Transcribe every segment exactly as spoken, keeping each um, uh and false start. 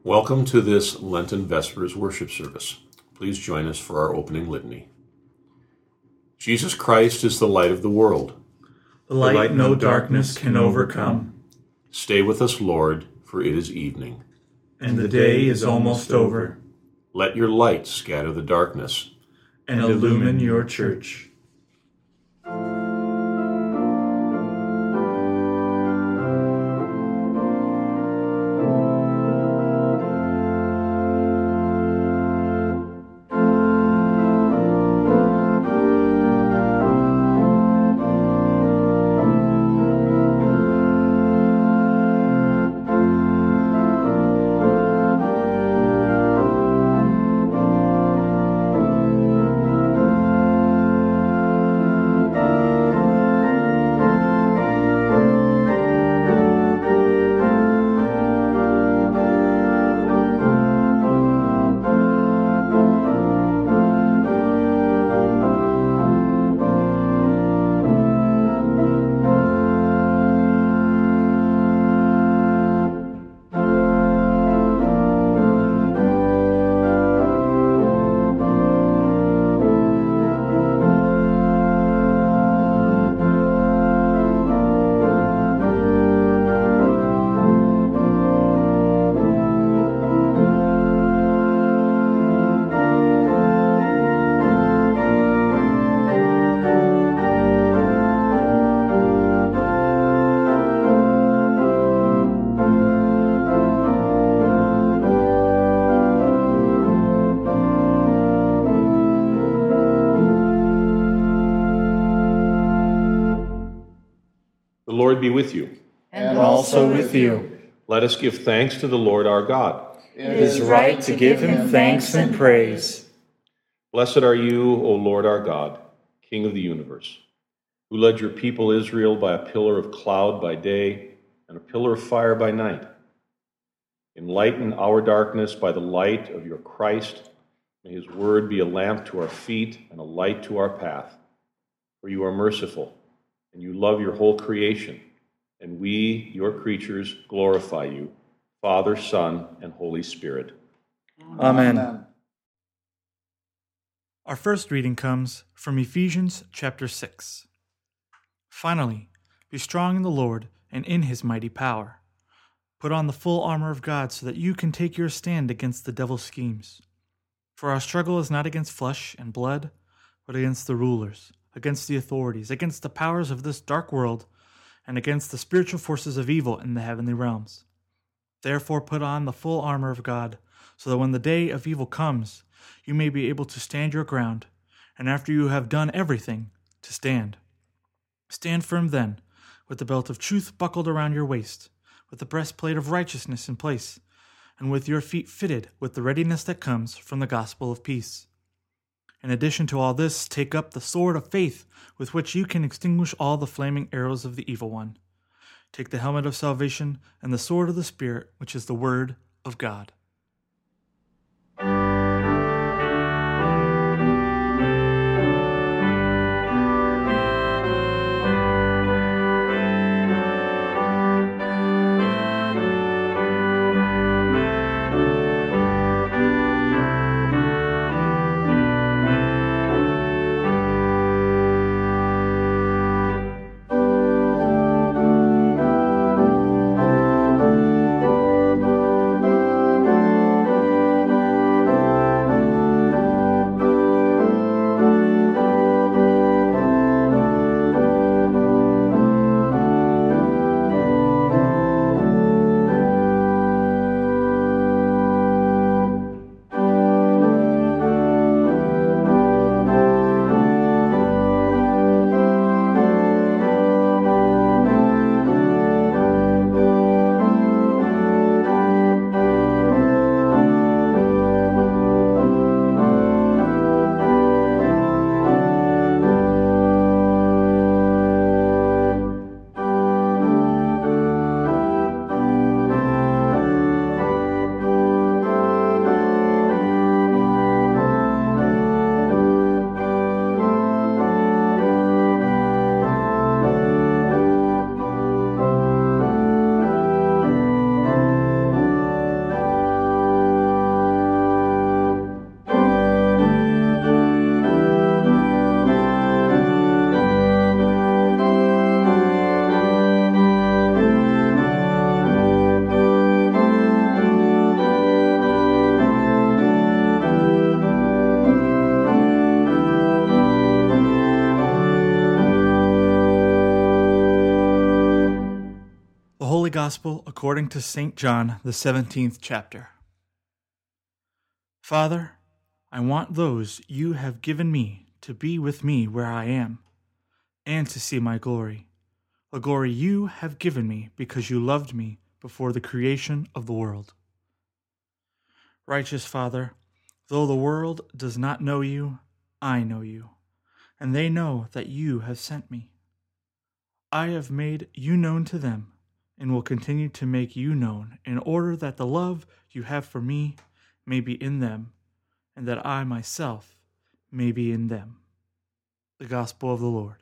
Welcome to this Lenten Vespers worship service. Please join us for our opening litany. Jesus Christ is the light of the world. The light, the light no darkness can overcome. Stay with us, Lord, for it is evening. And the day is almost over. Let your light scatter the darkness. And illumine your church. The Lord be with you. And also with you. Let us give thanks to the Lord our God. It is right to give him thanks and praise. Blessed are you, O Lord our God, King of the universe, who led your people Israel by a pillar of cloud by day and a pillar of fire by night. Enlighten our darkness by the light of your Christ. May his word be a lamp to our feet and a light to our path. For you are merciful, and you love your whole creation, and we, your creatures, glorify you, Father, Son, and Holy Spirit. Amen. Amen. Our first reading comes from Ephesians chapter six. Finally, be strong in the Lord and in his mighty power. Put on the full armor of God so that you can take your stand against the devil's schemes. For our struggle is not against flesh and blood, but against the rulers, against the authorities, against the powers of this dark world, and against the spiritual forces of evil in the heavenly realms. Therefore put on the full armor of God, so that when the day of evil comes, you may be able to stand your ground, and after you have done everything, to stand. Stand firm then, with the belt of truth buckled around your waist, with the breastplate of righteousness in place, and with your feet fitted with the readiness that comes from the gospel of peace. In addition to all this, take up the sword of faith, with which you can extinguish all the flaming arrows of the evil one. Take the helmet of salvation and the sword of the Spirit, which is the word of God. Gospel according to Saint John, the seventeenth chapter. Father, I want those you have given me to be with me where I am, and to see my glory, a glory you have given me because you loved me before the creation of the world. Righteous Father, though the world does not know you, I know you, and they know that you have sent me. I have made you known to them, and will continue to make you known, in order that the love you have for me may be in them, and that I myself may be in them. The Gospel of the Lord.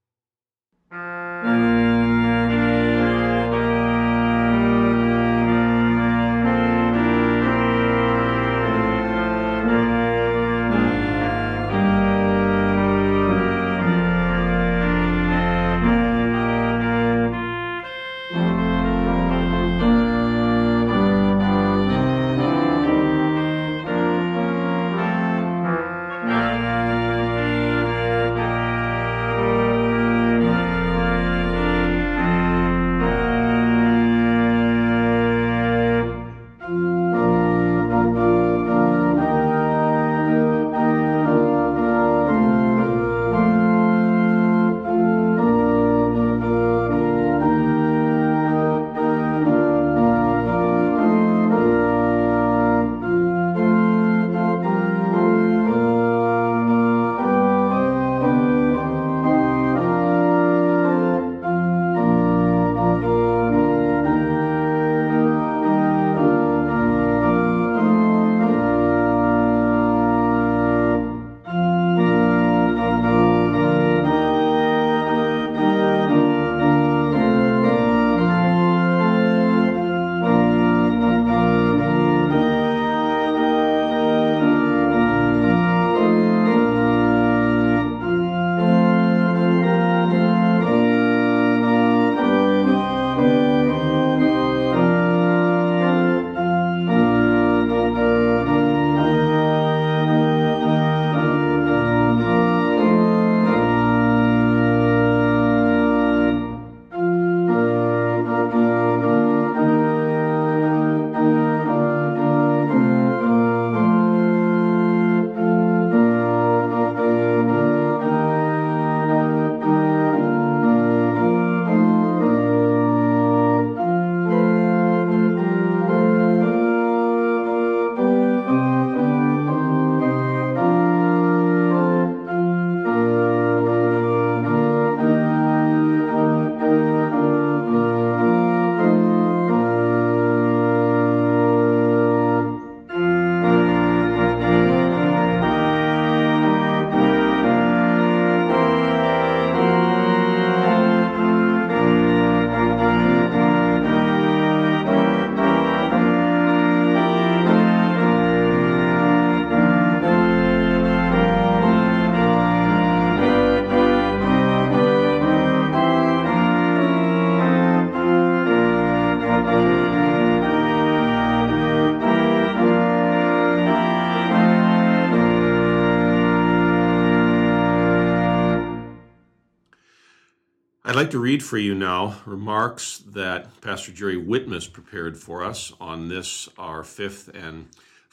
I'd like to read for you now remarks that Pastor Jerry Whitmus prepared for us on this, our fifth and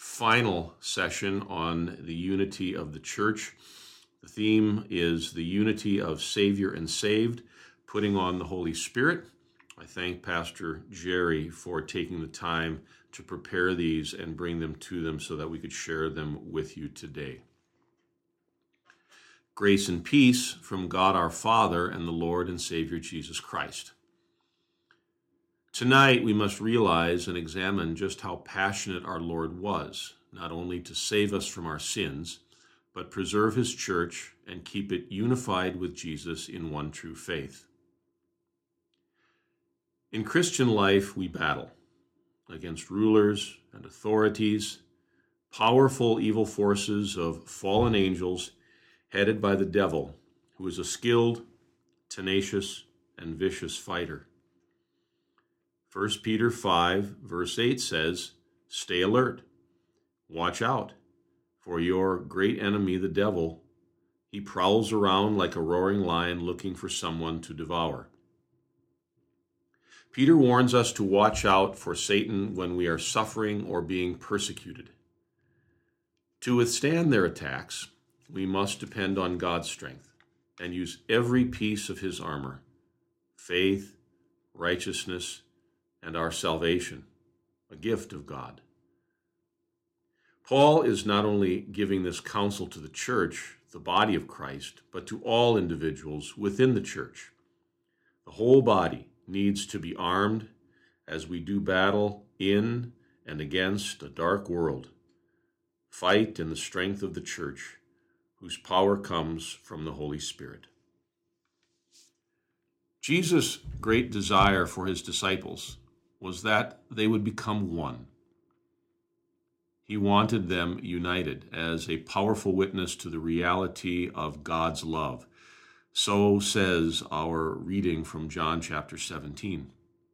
final session on the unity of the church. The theme is the unity of Savior and saved, putting on the Holy Spirit. I thank Pastor Jerry for taking the time to prepare these and bring them to them so that we could share them with you today. Grace and peace from God our Father and the Lord and Savior Jesus Christ. Tonight we must realize and examine just how passionate our Lord was, not only to save us from our sins, but preserve his church and keep it unified with Jesus in one true faith. In Christian life, we battle against rulers and authorities, powerful evil forces of fallen angels headed by the devil, who is a skilled, tenacious, and vicious fighter. First Peter five, verse eight says, "Stay alert, watch out, for your great enemy, the devil, he prowls around like a roaring lion looking for someone to devour." Peter warns us to watch out for Satan when we are suffering or being persecuted. To withstand their attacks, we must depend on God's strength and use every piece of his armor, faith, righteousness, and our salvation, a gift of God. Paul is not only giving this counsel to the church, the body of Christ, but to all individuals within the church. The whole body needs to be armed as we do battle in and against a dark world. Fight in the strength of the church, whose power comes from the Holy Spirit. Jesus' great desire for his disciples was that they would become one. He wanted them united as a powerful witness to the reality of God's love. So says our reading from John chapter seventeen.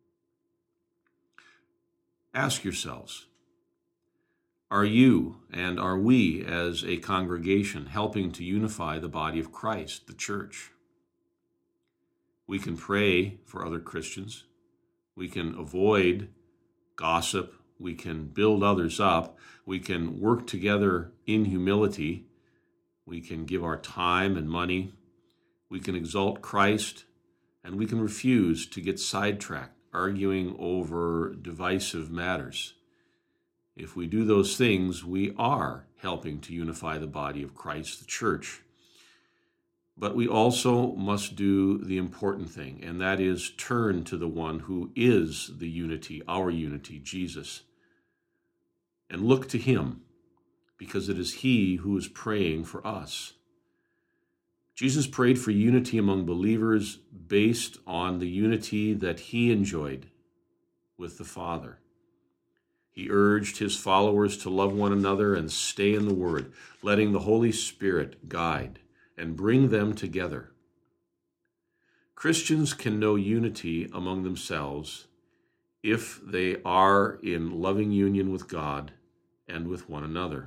Ask yourselves, are you and are we as a congregation helping to unify the body of Christ, the church? We can pray for other Christians. We can avoid gossip. We can build others up. We can work together in humility. We can give our time and money. We can exalt Christ, and we can refuse to get sidetracked, arguing over divisive matters. If we do those things, we are helping to unify the body of Christ, the church. But we also must do the important thing, and that is turn to the one who is the unity, our unity, Jesus, and look to him, because it is he who is praying for us. Jesus prayed for unity among believers based on the unity that he enjoyed with the Father. He urged his followers to love one another and stay in the Word, letting the Holy Spirit guide and bring them together. Christians can know unity among themselves if they are in loving union with God and with one another.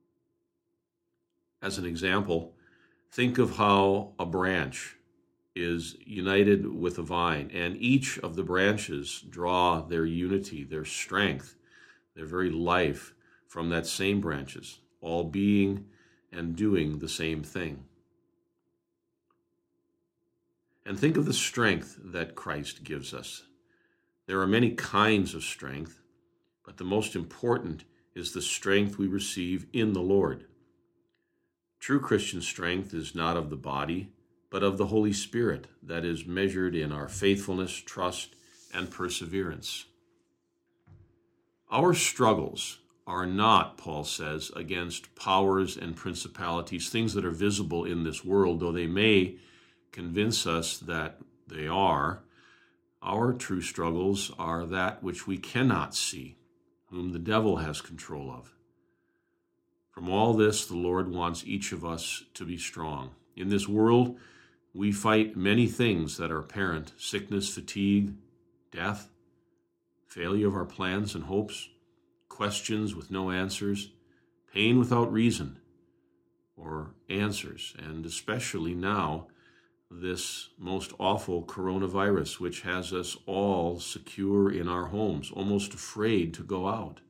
As an example, think of how a branch is united with a vine, and each of the branches draw their unity, their strength, their very life from that same branches, all being and doing the same thing. And think of the strength that Christ gives us. There are many kinds of strength, but the most important is the strength we receive in the Lord. True Christian strength is not of the body, but of the Holy Spirit, that is measured in our faithfulness, trust, and perseverance. Our struggles are not, Paul says, against powers and principalities, things that are visible in this world, though they may convince us that they are. Our true struggles are that which we cannot see, whom the devil has control of. From all this, the Lord wants each of us to be strong. In this world, we fight many things that are apparent: sickness, fatigue, death, failure of our plans and hopes, questions with no answers, pain without reason or answers, and especially now, this most awful coronavirus, which has us all secure in our homes, almost afraid to go out.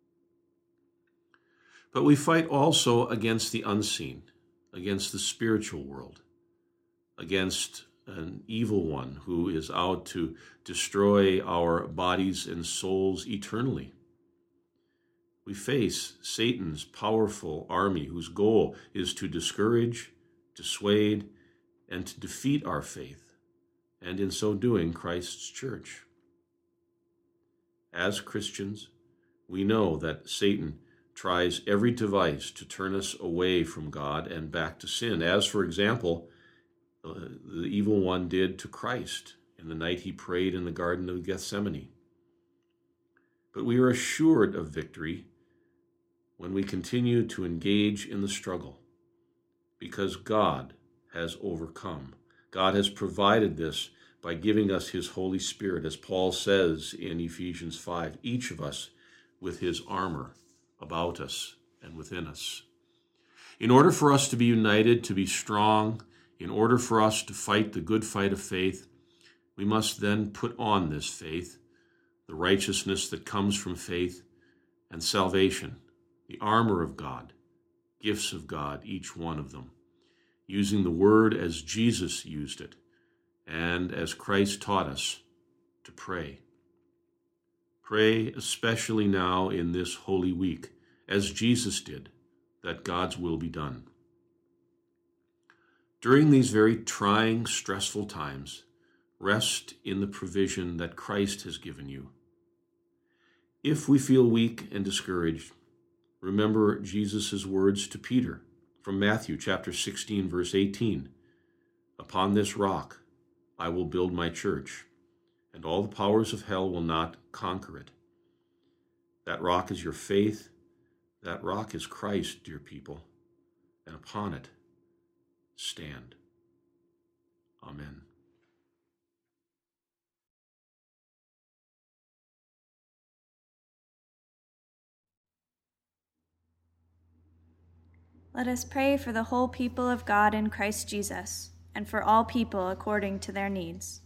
But we fight also against the unseen, against the spiritual world, against an evil one who is out to destroy our bodies and souls eternally. We face Satan's powerful army whose goal is to discourage, dissuade, and to defeat our faith, and in so doing, Christ's church. As Christians, we know that Satan tries every device to turn us away from God and back to sin, as, for example, uh, the evil one did to Christ in the night he prayed in the Garden of Gethsemane. But we are assured of victory when we continue to engage in the struggle, because God has overcome. God has provided this by giving us his Holy Spirit, as Paul says in Ephesians five, each of us with his armor about us and within us. In order for us to be united, to be strong, in order for us to fight the good fight of faith, We must then put on this faith, the righteousness that comes from faith, and salvation, the armor of God, gifts of God, each one of them, using the word as Jesus used it, and as Christ taught us to pray. Pray especially now in this Holy Week, as Jesus did, that God's will be done. During these very trying, stressful times, rest in the provision that Christ has given you. If we feel weak and discouraged, remember Jesus' words to Peter from Matthew chapter sixteen, verse eighteen. Upon this rock I will build my church, and all the powers of hell will not conquer it. That rock is your faith. That rock is Christ, dear people, and upon it stand. Amen. Let us pray for the whole people of God in Christ Jesus, and for all people according to their needs.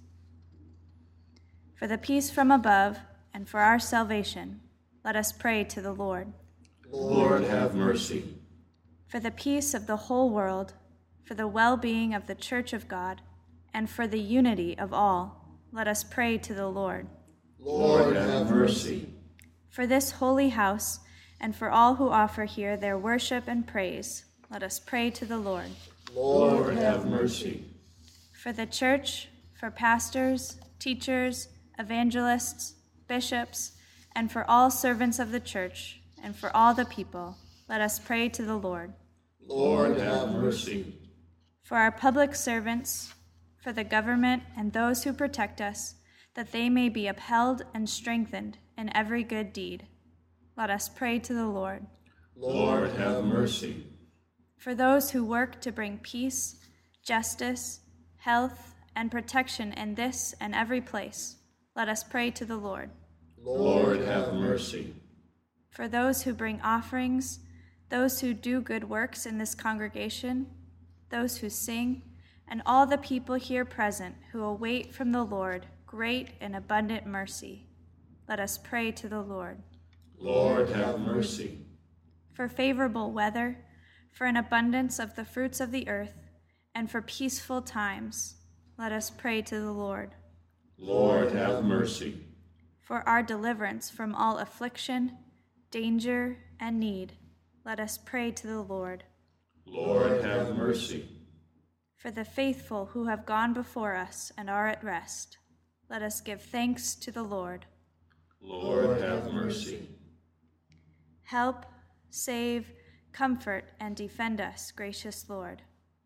For the peace from above, and for our salvation, let us pray to the Lord. Lord, have mercy. For the peace of the whole world, for the well-being of the Church of God, and for the unity of all, let us pray to the Lord. Lord, have mercy. For this holy house, and for all who offer here their worship and praise, let us pray to the Lord. Lord, have mercy. For the Church, for pastors, teachers, evangelists, bishops, and for all servants of the Church, and for all the people, let us pray to the Lord. Lord, have mercy. For our public servants, for the government and those who protect us, that they may be upheld and strengthened in every good deed, let us pray to the Lord. Lord, have mercy. For those who work to bring peace, justice, health, and protection in this and every place, let us pray to the Lord. Lord, have mercy. For those who bring offerings, those who do good works in this congregation, those who sing, and all the people here present who await from the Lord great and abundant mercy, let us pray to the Lord. Lord, have mercy. For favorable weather, for an abundance of the fruits of the earth, and for peaceful times, let us pray to the Lord. Lord, have mercy. For our deliverance from all affliction, danger, and need, let us pray to the Lord. Lord, have mercy. For the faithful who have gone before us and are at rest, let us give thanks to the Lord. Lord, have mercy. Help, save, comfort, and defend us, gracious Lord.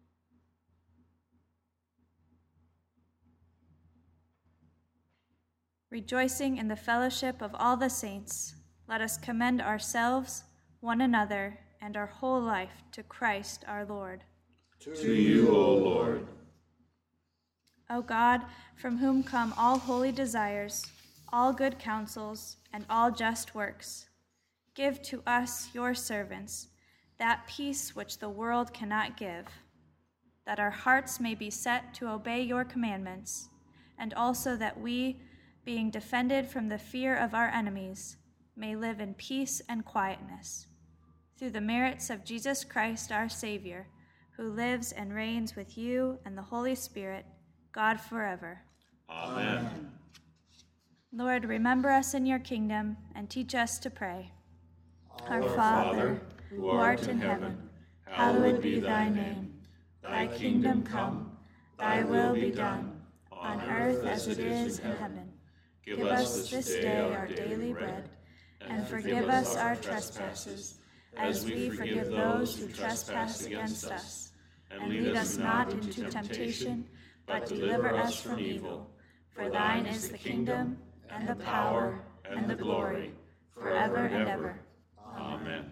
Rejoicing in the fellowship of all the saints, let us commend ourselves, one another, and our whole life to Christ our Lord. To you, O Lord. O God, from whom come all holy desires, all good counsels, and all just works, give to us, your servants, that peace which the world cannot give, that our hearts may be set to obey your commandments, and also that we, being defended from the fear of our enemies, may live in peace and quietness. Through the merits of Jesus Christ our Savior, who lives and reigns with you and the Holy Spirit, God forever. Amen. Lord, remember us in your kingdom and teach us to pray. Our, Our Father, who art in heaven, hallowed be thy name. Thy kingdom come, thy will be done, on earth as it is in heaven. Give us this day our daily bread, and forgive us our trespasses, as we forgive those who trespass against us. And lead us not into temptation, but deliver us from evil. For thine is the kingdom, and the power, and the glory, forever and ever. Amen.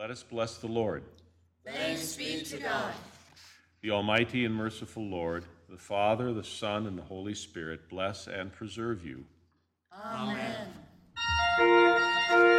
Let us bless the Lord. Thanks be to God. The Almighty and merciful Lord, the Father, the Son, and the Holy Spirit, bless and preserve you. Amen.